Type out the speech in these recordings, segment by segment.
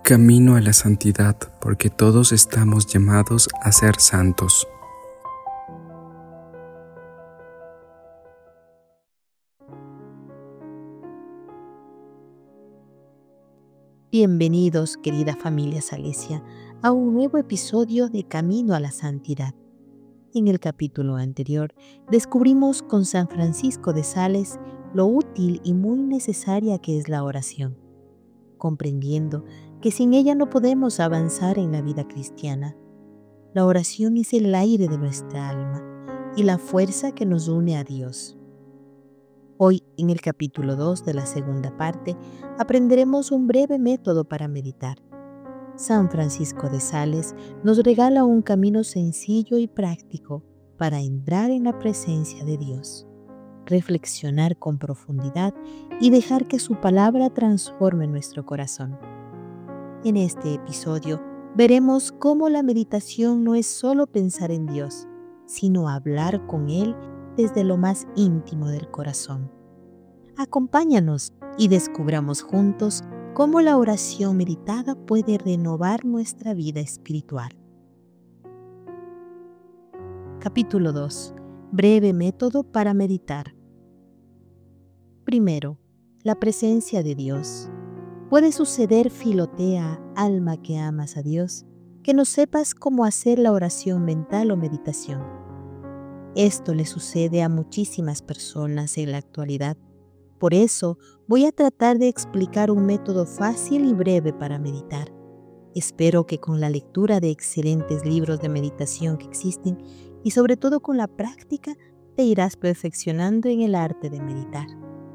Camino a la santidad, porque todos estamos llamados a ser santos. Bienvenidos, querida familia Salesiana, a un nuevo episodio de Camino a la Santidad. En el capítulo anterior, descubrimos con San Francisco de Sales lo útil y muy necesaria que es la oración, comprendiendo que sin ella no podemos avanzar en la vida cristiana. La oración es el aire de nuestra alma y la fuerza que nos une a Dios. Hoy, en el capítulo 2 de la segunda parte, aprenderemos un breve método para meditar. San Francisco de Sales nos regala un camino sencillo y práctico para entrar en la presencia de Dios, reflexionar con profundidad y dejar que su palabra transforme nuestro corazón. En este episodio veremos cómo la meditación no es solo pensar en Dios, sino hablar con Él desde lo más íntimo del corazón. Acompáñanos y descubramos juntos cómo la oración meditada puede renovar nuestra vida espiritual. Capítulo 2. Breve método para meditar. Primero, la presencia de Dios. Puede suceder, Filotea, alma que amas a Dios, que no sepas cómo hacer la oración mental o meditación. Esto le sucede a muchísimas personas en la actualidad. Por eso voy a tratar de explicar un método fácil y breve para meditar. Espero que con la lectura de excelentes libros de meditación que existen y sobre todo con la práctica te irás perfeccionando en el arte de meditar.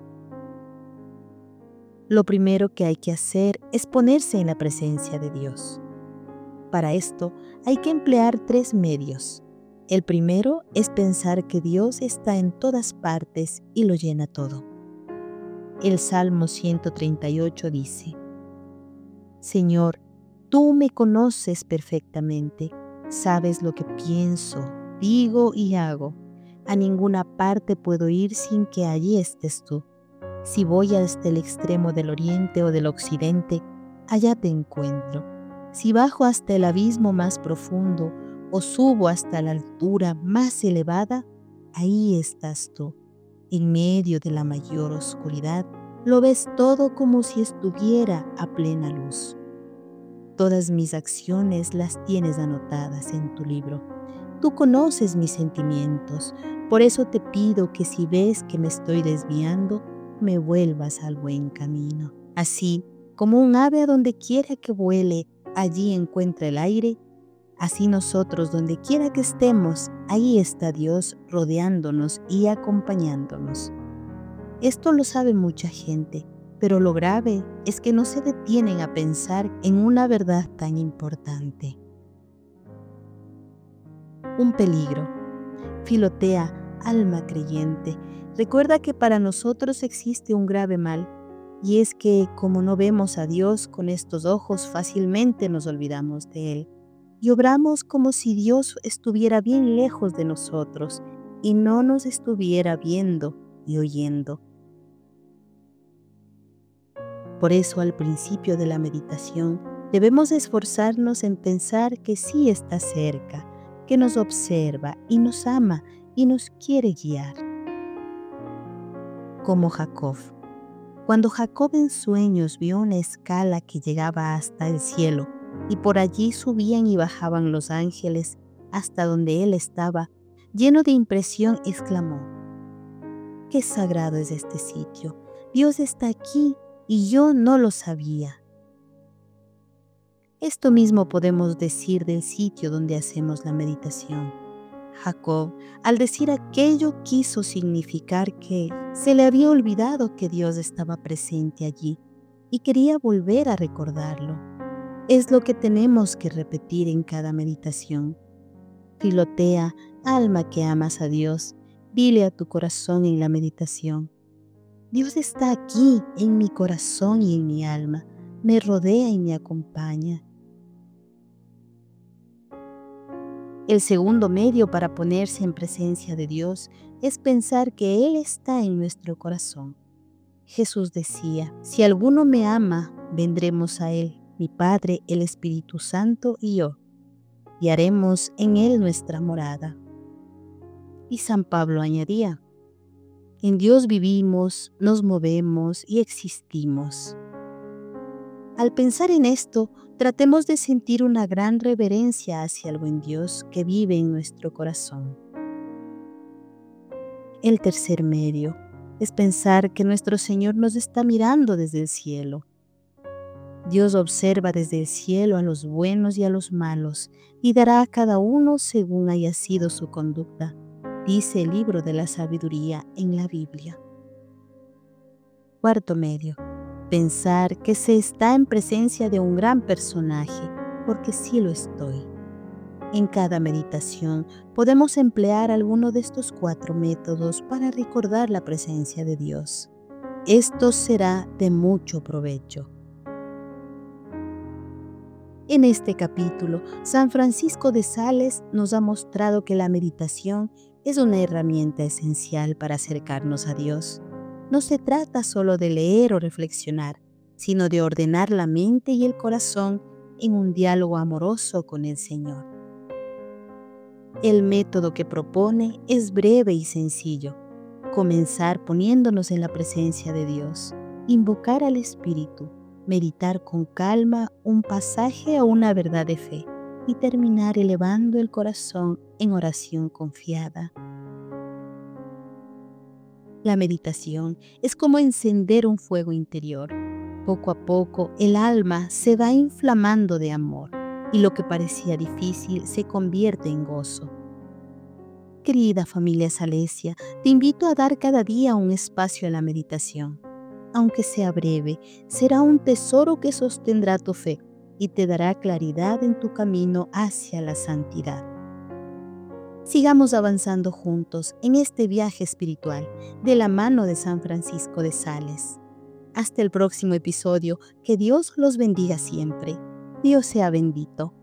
Lo primero que hay que hacer es ponerse en la presencia de Dios. Para esto hay que emplear 3 medios. El primero es pensar que Dios está en todas partes y lo llena todo. El Salmo 138 dice: Señor, tú me conoces perfectamente, sabes lo que pienso, digo y hago. A ninguna parte puedo ir sin que allí estés tú. Si voy hasta el extremo del oriente o del occidente, allá te encuentro. Si bajo hasta el abismo más profundo o subo hasta la altura más elevada, ahí estás tú. En medio de la mayor oscuridad, lo ves todo como si estuviera a plena luz. Todas mis acciones las tienes anotadas en tu libro. Tú conoces mis sentimientos, por eso te pido que si ves que me estoy desviando, me vuelvas al buen camino. Así como un ave a donde quiera que vuele, allí encuentra el aire, así nosotros donde quiera que estemos, ahí está Dios rodeándonos y acompañándonos. Esto lo sabe mucha gente, pero lo grave es que no se detienen a pensar en una verdad tan importante. Un peligro. Filotea, alma creyente, recuerda que para nosotros existe un grave mal, y es que como no vemos a Dios con estos ojos, fácilmente nos olvidamos de Él, y obramos como si Dios estuviera bien lejos de nosotros y no nos estuviera viendo y oyendo. Por eso al principio de la meditación debemos esforzarnos en pensar que sí está cerca, que nos observa y nos ama y nos quiere guiar. Como Jacob. Cuando Jacob en sueños vio una escala que llegaba hasta el cielo y por allí subían y bajaban los ángeles hasta donde él estaba, lleno de impresión exclamó: ¡Qué sagrado es este sitio! Dios está aquí y yo no lo sabía. Esto mismo podemos decir del sitio donde hacemos la meditación. Jacob, al decir aquello, quiso significar que se le había olvidado que Dios estaba presente allí y quería volver a recordarlo. Es lo que tenemos que repetir en cada meditación. Filotea, alma que amas a Dios, dile a tu corazón en la meditación: Dios está aquí en mi corazón y en mi alma, me rodea y me acompaña. El segundo medio para ponerse en presencia de Dios es pensar que Él está en nuestro corazón. Jesús decía: si alguno me ama, vendremos a Él, mi Padre, el Espíritu Santo y yo, y haremos en él nuestra morada. Y San Pablo añadía: en Dios vivimos, nos movemos y existimos. Al pensar en esto, tratemos de sentir una gran reverencia hacia el buen Dios que vive en nuestro corazón. El tercer medio es pensar que nuestro Señor nos está mirando desde el cielo. Dios observa desde el cielo a los buenos y a los malos y dará a cada uno según haya sido su conducta, dice el libro de la sabiduría en la Biblia. Cuarto medio, pensar que se está en presencia de un gran personaje, porque sí lo estoy. En cada meditación podemos emplear alguno de estos 4 métodos para recordar la presencia de Dios. Esto será de mucho provecho. En este capítulo, San Francisco de Sales nos ha mostrado que la meditación es una herramienta esencial para acercarnos a Dios. No se trata solo de leer o reflexionar, sino de ordenar la mente y el corazón en un diálogo amoroso con el Señor. El método que propone es breve y sencillo. Comenzar poniéndonos en la presencia de Dios, invocar al Espíritu, meditar con calma un pasaje o una verdad de fe y terminar elevando el corazón en oración confiada. La meditación es como encender un fuego interior. Poco a poco el alma se va inflamando de amor y lo que parecía difícil se convierte en gozo. Querida familia Salesia, te invito a dar cada día un espacio a la meditación. Aunque sea breve, será un tesoro que sostendrá tu fe y te dará claridad en tu camino hacia la santidad. Sigamos avanzando juntos en este viaje espiritual de la mano de San Francisco de Sales. Hasta el próximo episodio, que Dios los bendiga siempre. Dios sea bendito.